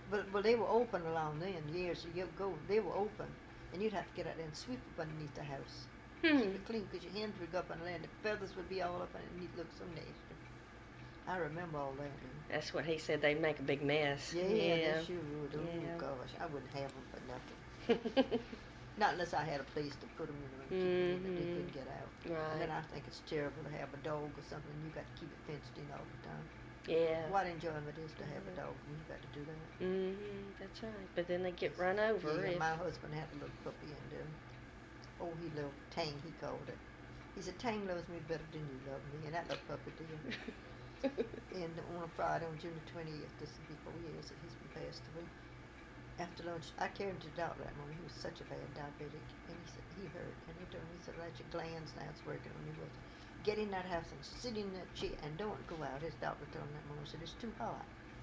Well, they were open around then, years ago. They were open, and you'd have to get out there and sweep up underneath the house. Keep it clean, because your hands would go up on the land. The feathers would be all up on it, and you'd look so nasty. I remember all that. That's what he said. They'd make a big mess. Yeah, they sure would. Oh, Yeah. gosh. I wouldn't have them for nothing. Not unless I had a place to put them in and keep them in that they couldn't get out. Right. And then I think it's terrible to have a dog or something. You got to keep it fenced in all the time. Yeah. What enjoyment is to have a dog when you got to do that. That's right. But then they get run over. Yeah, if... my husband had a little puppy, and he loved Tang, he called it. He said, Tang loves me better than you love me, and that little puppy did. And on a Friday, on June the 20th, this will be 4 years that he's been passed away. After lunch, I carried him to the doctor that morning. He was such a bad diabetic, and he said he hurt. And he told me, he said, "That's your glands now. It's working on you. Get in that house and sit in that chair and don't go out." His doctor told him that morning. He said it's too hot.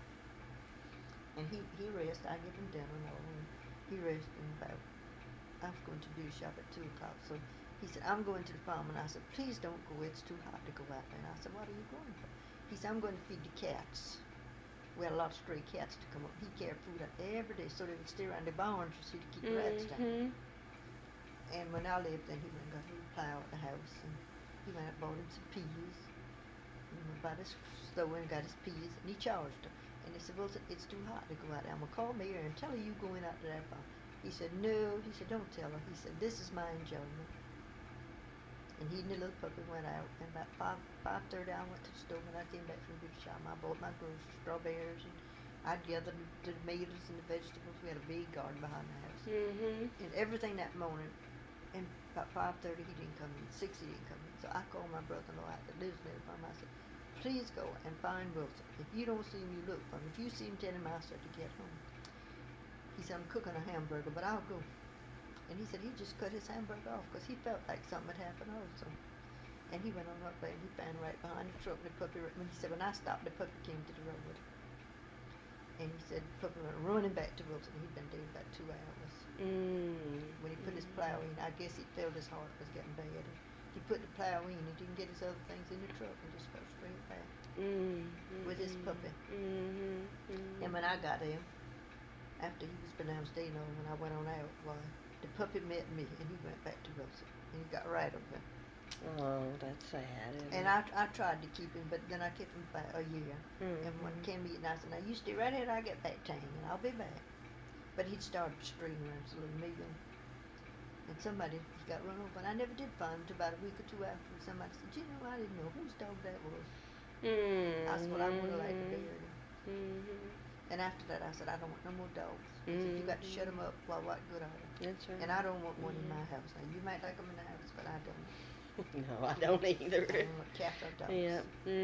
And he rested. I give him dinner and all, and he rested about. I was going to do shop at 2 o'clock, so he said, "I'm going to the farm," and I said, "Please don't go. It's too hot to go out there." And I said, "What are you going for?" He said, "I'm going to feed the cats." We had a lot of stray cats to come up. He carried food out every day so they would stay around the barns, you see, to keep the rats down. And when I lived, then he went and got a little plow at the house, and he went and bought him some peas. He went by this store and got his peas, and he charged her. And he said, "Wilson, it's too hot to go out there. I'm going to call Mayor and tell her you going out to that farm." He said, "No." He said, "Don't tell her." He said, "This is my enjoyment." And he and the little puppy went out, and about 5:30 I went to the store. When I came back from the shop, I bought my groceries, strawberries, and I gathered the tomatoes and the vegetables. We had a big garden behind the house. And everything that morning, and about 5:30 he didn't come in, 6 he didn't come in. So I called my brother-in-law out that lives near the farm. I said, "Please go and find Wilson. If you don't see him, you look for him. If you see him, tell him I said to get home." He said, "I'm cooking a hamburger, but I'll go." And he said he just cut his hamburger off because he felt like something had happened also. And he went on up there and he found right behind the truck the puppy. When he said, when I stopped, the puppy came to the road. And he said the puppy went running back to Wilson. He'd been dead about 2 hours. When he put his plow in, I guess he felt his heart was getting bad. He put the plow in, he didn't get his other things in the truck and just go straight back with his puppy. And when I got him, after he was been downstairs, when I went on out, why, the puppy met me and he went back to Wilson and he got right over. Oh, that's sad. And I tried to keep him, but then I kept him for a year. And when he came eating, I said, "Now you stay right here till I get back, Tang, and I'll be back." But he'd started straying around his little meal. And somebody got run over, and I never did find him until about a week or 2 after. Somebody said, "You know, I didn't know whose dog that was." I said, "Well, I would have liked to bury him." And after that, I said, "I don't want no more dogs. He said, you got to shut them up. Well, what good are they?" That's right. And I don't want one in my house. Now, you might like them in the house, but I don't. No, I don't either. I don't want cats or dogs. Yeah.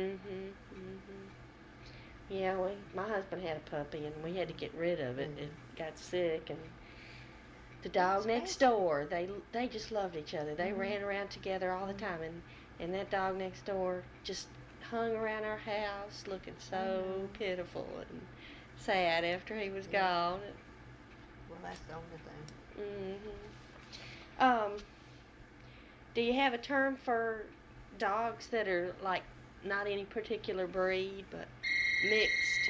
Yeah, my husband had a puppy, and we had to get rid of it. It got sick, and the dog next door, they just loved each other. They ran around together all the time, and that dog next door just hung around our house, looking so pitiful and sad after he was gone. Well, that's the only thing. Do you have a term for dogs that are like not any particular breed but mixed?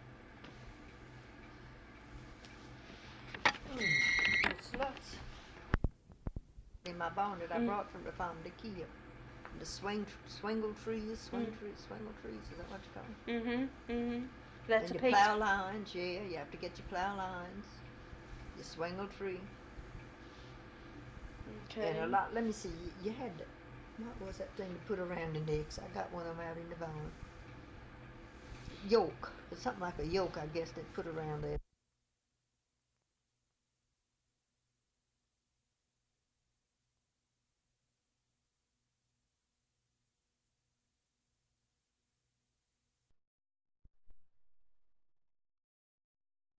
Sluts. In my barn that I brought from the farm to keep. The swingle trees, is that what you call them? That's and a your piece. plow lines, yeah, you have to get your plow lines, your swingle tree. Okay. And a lot, let me see, you had, what was that thing to put around the necks? I got one of them out in the barn. Yoke, it's something like a yoke, I guess, they put around there.